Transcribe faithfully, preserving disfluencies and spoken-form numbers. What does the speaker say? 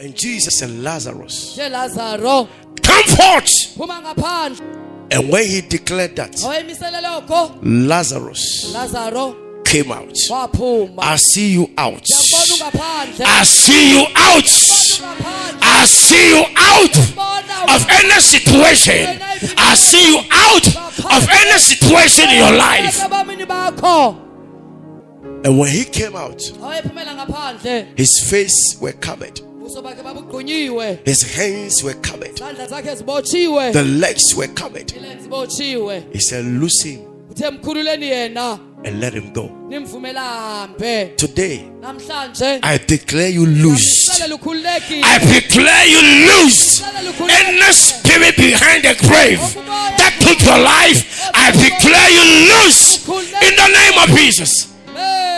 And Jesus and Lazarus, nje Lazaro come forth. phuma ngaphandle. And when he declared that, Wayemisele lokho Lazarus Lazaro came out. waphuma. I see you out. Yabona ungaphandle. I see you out. I see you out of any situation. I see you out of any situation in your life. And when he came out, his face were covered. His hands were covered. The legs were covered. He said, loose him and let him go. Today, I declare you loose. I declare you loose. Any spirit behind the grave that took your life, I declare you loose in the name of Jesus.